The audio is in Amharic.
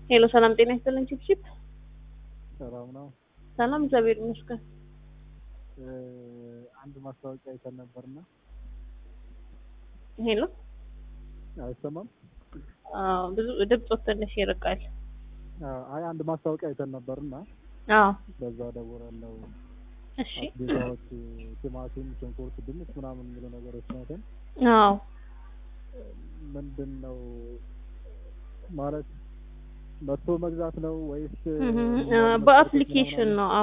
ሄሎ ሰላም ጤና ይስጥልኝ ቺፕቺፕ ሰላም ነው። ሰላም እግዚአብሔር ይመስገን። አንድ ማስታወቂያ አይተን ነበርና ሄሎ አይሰማም? ብዙ ድምጽ ትንሽ ይርቃል። አይ አንድ ማስታወቂያ አይተን ነበርና አዎ በዛ ደውላለሁ። እሺ አስቤዛዎች፣ ቲማቲም፣ ሽንኩርት፣ ድንች ምናምን የሚሉ ነገሮች ናቸው። አዎ ምንድነው ማለት መጥቶ መግዛት ነው ወይስ በአፕሊኬሽን ነው?